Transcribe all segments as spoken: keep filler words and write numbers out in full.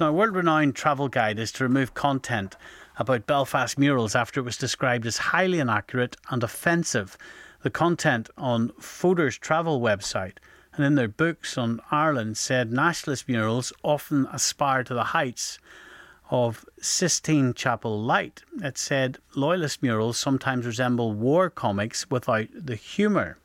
Now, a world-renowned travel guide is to remove content about Belfast murals after it was described as highly inaccurate and offensive. The content on Fodor's travel website and in their books on Ireland said nationalist murals often aspire to the heights of Sistine Chapel light. It said loyalist murals sometimes resemble war comics without the humour.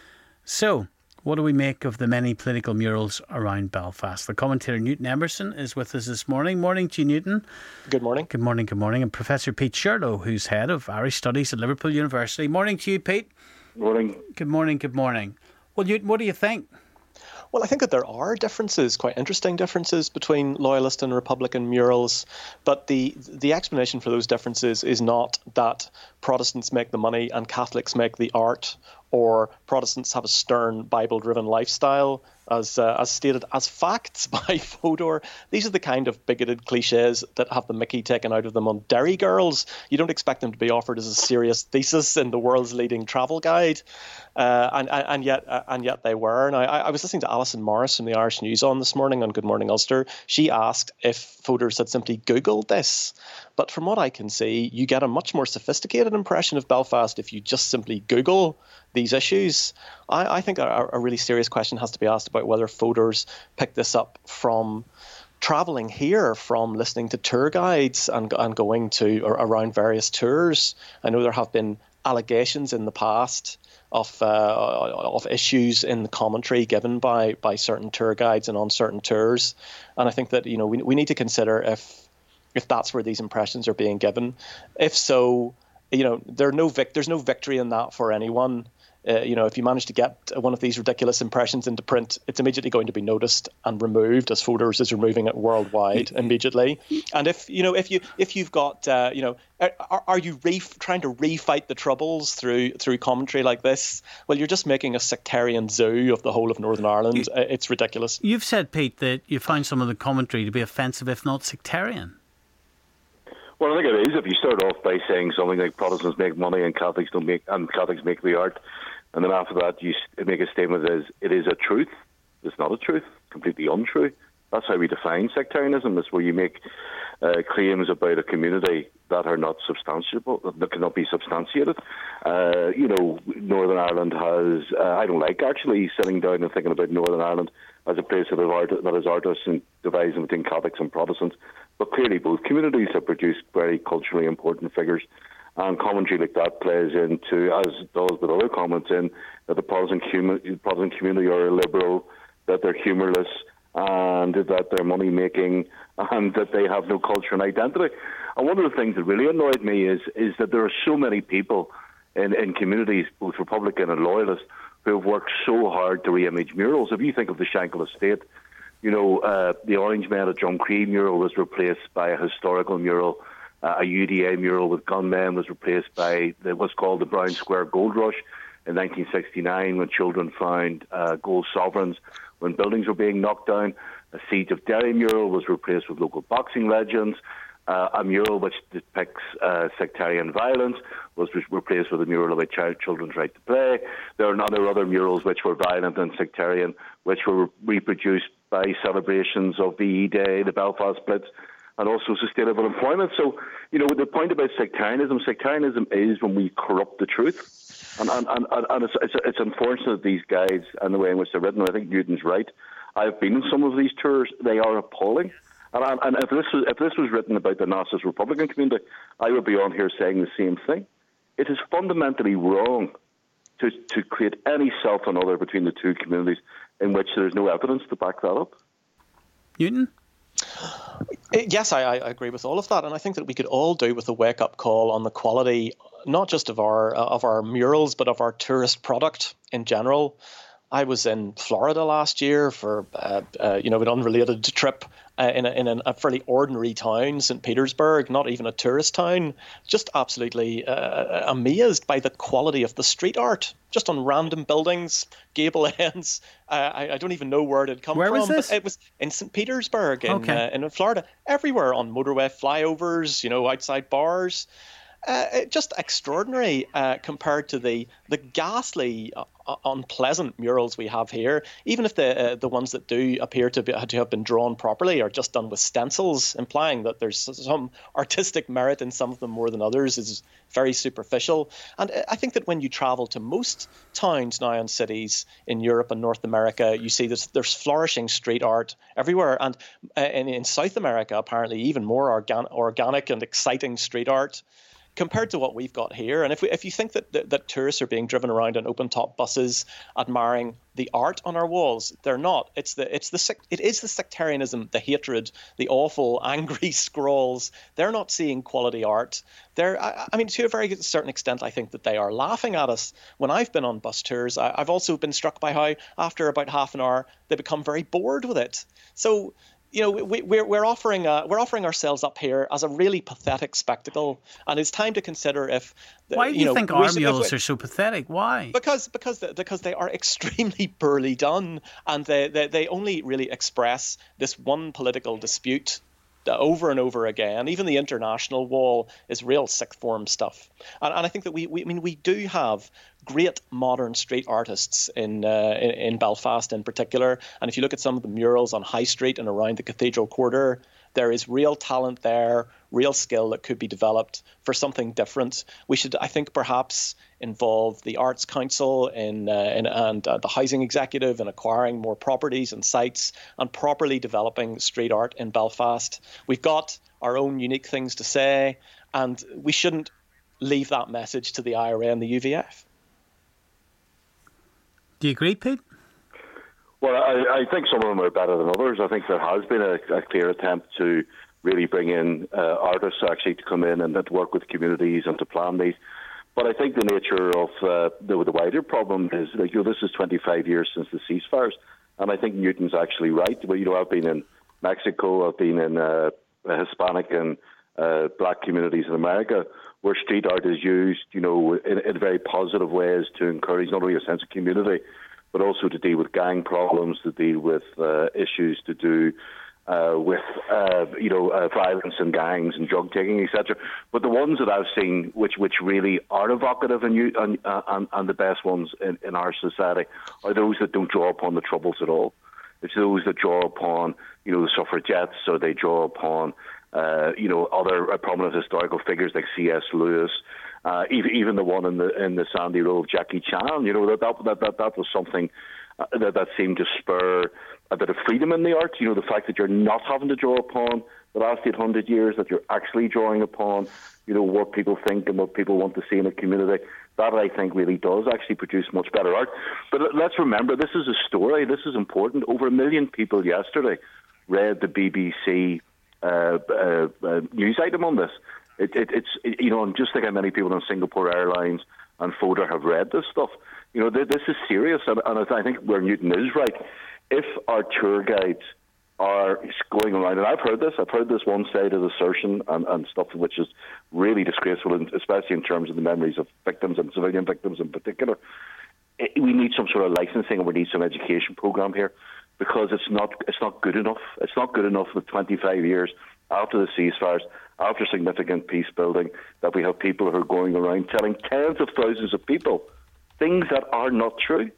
So, what do we make of the many political murals around Belfast? The commentator Newton Emerson is with us this morning. Morning to you, Newton. Good morning. Good morning, good morning. And Professor Pete Shirlow, who's head of Irish Studies at Liverpool University. Morning to you, Pete. Morning. Good morning, good morning. Well, Newton, what do you think? Well, I think that there are differences, quite interesting differences between Loyalist and Republican murals. But the the explanation for those differences is not that Protestants make the money and Catholics make the art, or Protestants have a stern Bible-driven lifestyle, as uh, as stated as facts by Fodor. These are the kind of bigoted cliches that have the mickey taken out of them on Derry Girls. You don't expect them to be offered as a serious thesis in the world's leading travel guide, uh, and, and and yet uh, and yet they were. Now, I, I was listening to Alison Morris from the Irish News on this morning on Good Morning Ulster. She asked if Fodor had simply Googled this, but from what I can see, you get a much more sophisticated impression of Belfast if you just simply Google these issues. I, I think a, a really serious question has to be asked about whether Fodor's picked this up from travelling here, from listening to tour guides and, and going to or around various tours. I know there have been allegations in the past of uh, of issues in the commentary given by by certain tour guides and on certain tours, and I think that you know we we need to consider if if that's where these impressions are being given. If so, you know there are no vic- there's no victory in that for anyone. Uh, you know, if you manage to get one of these ridiculous impressions into print, it's immediately going to be noticed and removed, as Fodor's is removing it worldwide immediately. And if you know, if you if you've got, uh, you know, are, are you re- trying to refight the troubles through through commentary like this? Well, you're just making a sectarian zoo of the whole of Northern Ireland. You, it's ridiculous. You've said, Pete, that you find some of the commentary to be offensive, if not sectarian. Well, I think it is. If you start off by saying something like Protestants make money and Catholics don't make, and Catholics make the art, and then after that you make a statement that is, it is a truth. It's not a truth, completely untrue. That's how we define sectarianism. It's where you make uh, claims about a community that are not substantiable, that cannot be substantiated. Uh, you know, Northern Ireland has, uh, I don't like actually sitting down and thinking about Northern Ireland as a place that has, art, that has artists and dividing between Catholics and Protestants. But clearly both communities have produced very culturally important figures. And commentary like that plays into, as does with other comments, in that the Protestant, hum- Protestant community are illiberal, that they're humourless, and that they're money-making, and that they have no culture and identity. And one of the things that really annoyed me is is that there are so many people in, in communities, both Republican and Loyalist, who have worked so hard to re-image murals. If you think of the Shankill Estate, you know, uh, the Orange Men at Drumcree mural was replaced by a historical mural. Uh, a U D A mural with gunmen was replaced by the, what's called the Brown Square Gold Rush in nineteen sixty-nine, when children found uh, gold sovereigns when buildings were being knocked down. A Siege of Derry mural was replaced with local boxing legends. Uh, a mural which depicts uh, sectarian violence was re- replaced with a mural about child, children's right to play. There are other other murals which were violent and sectarian, which were re- reproduced by celebrations of V E Day, the Belfast Blitz, and also sustainable employment. So, you know, the point about sectarianism, sectarianism is when we corrupt the truth. And and, and, and it's, it's, it's unfortunate that these guides and the way in which they're written, I think Newton's right. I've been in some of these tours. They are appalling. And, and if this was if this was written about the nationalist Republican community, I would be on here saying the same thing. It is fundamentally wrong to, to create any self and other between the two communities in which there is no evidence to back that up. Newton? Yes, I, I agree with all of that, and I think that we could all do with a wake-up call on the quality, not just of our uh, of our murals, but of our tourist product in general. I was in Florida last year for uh, uh, you know an unrelated trip uh, in a, in a fairly ordinary town, Saint Petersburg, not even a tourist town. Just absolutely uh, amazed by the quality of the street art, just on random buildings, gable ends. Uh, I, I don't even know where it had come where from. Was this? But it was in Saint Petersburg, in okay. uh, in Florida, everywhere on motorway flyovers, you know, outside bars. Uh, just extraordinary uh, compared to the the ghastly, uh, unpleasant murals we have here. Even if the uh, the ones that do appear to, be, to have been drawn properly are just done with stencils, implying that there's some artistic merit in some of them more than others, is very superficial. And I think that when you travel to most towns now and cities in Europe and North America, you see this, there's flourishing street art everywhere. And uh, in, in South America, apparently, even more organ- organic and exciting street art compared to what we've got here. And if we, if you think that, that that tourists are being driven around in open-top buses admiring the art on our walls, they're not. It's the it's the it is the sectarianism, the hatred, the awful, angry scrawls. They're not seeing quality art. They're, I, I mean, to a very certain extent, I think that they are laughing at us. When I've been on bus tours, I, I've also been struck by how after about half an hour they become very bored with it. So, you know, we, we're we're offering uh, we're offering ourselves up here as a really pathetic spectacle, and it's time to consider if. The, Why do you, you know, think our murals are so pathetic? Why? Because because because they are extremely poorly done, and they, they they only really express this one political dispute over and over again. Even the international wall is real sixth form stuff, and, and I think that we, we I mean we do have great modern street artists in, uh, in in Belfast in particular. And if you look at some of the murals on High Street and around the Cathedral Quarter, there is real talent there, real skill that could be developed for something different. We should, I think, perhaps involve the Arts Council in, uh, in and uh, the Housing Executive in acquiring more properties and sites and properly developing street art in Belfast. We've got our own unique things to say, and we shouldn't leave that message to the I R A and the U V F. Do you agree, Pete? Well, I, I think some of them are better than others. I think there has been a, a clear attempt to really bring in uh, artists actually to come in and to work with communities and to plan these. But I think the nature of uh, the, the wider problem is, like, you know, this is twenty-five years since the ceasefires, and I think Newton's actually right. Well, you know, I've been in Mexico, I've been in uh, Hispanic and uh, black communities in America, where street art is used, you know, in, in very positive ways to encourage not only a sense of community, but also to deal with gang problems, to deal with uh, issues to do uh, with, uh, you know, uh, violence and gangs and drug taking, et cetera. But the ones that I've seen, which which really are evocative and, you, and, and, and the best ones in, in our society, are those that don't draw upon the Troubles at all. It's those that draw upon, you know, the suffragettes, or they draw upon, uh, you know, other uh, prominent historical figures like C S Lewis. Uh, even even the one in the in the Sandy Row of Jackie Chan, you know, that that that that was something uh, that that seemed to spur a bit of freedom in the arts. You know, the fact that you're not having to draw upon the last eight hundred years, that you're actually drawing upon, you know, what people think and what people want to see in a community. That, I think, really does actually produce much better art. But let's remember, this is a story. This is important. Over a million people yesterday read the B B C uh, uh, uh, news item on this. It, it, it's, it, you know, and just like how many people on Singapore Airlines and Fodor have read this stuff, you know, th- this is serious. And, and I think where Newton is right, if our tour guides are going around, and I've heard this, I've heard this one-sided assertion and, and stuff which is really disgraceful, especially in terms of the memories of victims and civilian victims in particular. It, we need some sort of licensing, and we need some education program here, because it's not it's not good enough. It's not good enough with twenty-five years after the ceasefires, after significant peace building, that we have people who are going around telling tens of thousands of people things that are not true.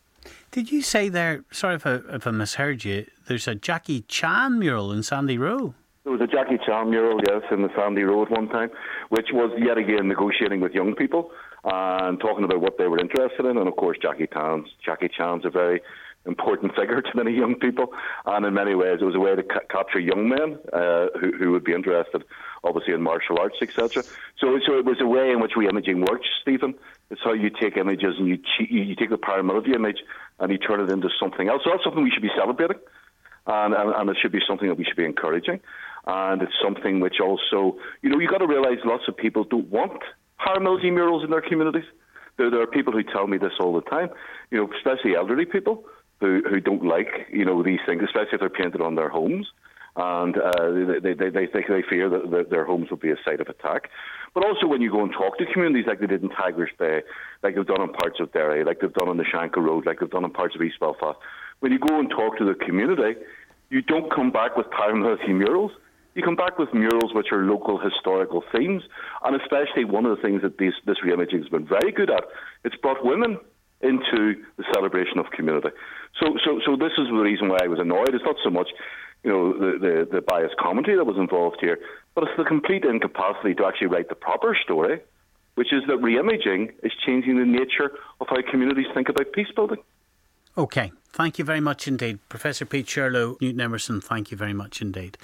Did you say there, sorry if I, if I misheard you, there's a Jackie Chan mural in Sandy Row? There was a Jackie Chan mural, yes, in the Sandy Row at one time, which was yet again negotiating with young people and talking about what they were interested in. And of course, Jackie Chan's, Jackie Chan's a very important figure to many young people, and in many ways it was a way to ca- capture young men uh, who, who would be interested, obviously, in martial arts, et cetera. So, so it was a way in which re-imaging works, Stephen. It's how you take images and you you take the paramilitary image and you turn it into something else. So that's something we should be celebrating, and, and, and it should be something that we should be encouraging. And it's something which also, you know, you've got to realise lots of people don't want paramilitary murals in their communities. There, there are people who tell me this all the time, you know, especially elderly people, Who, who don't like, you know, these things, especially if they're painted on their homes, and uh, they, they, they, they, they fear that the, their homes will be a site of attack. But also when you go and talk to communities like they did in Tigers Bay, like they've done in parts of Derry, like they've done on the Shankill Road, like they've done in parts of East Belfast, when you go and talk to the community, you don't come back with paramilitary murals. You come back with murals which are local historical themes, and especially one of the things that these, this reimaging has been very good at, it's brought women into the celebration of community. So, so, so this is the reason why I was annoyed. It's not so much, you know, the, the, the biased commentary that was involved here, but it's the complete incapacity to actually write the proper story, which is that reimaging is changing the nature of how communities think about peace building. OK, thank you very much indeed. Professor Pete Shirlow, Newton Emerson, thank you very much indeed.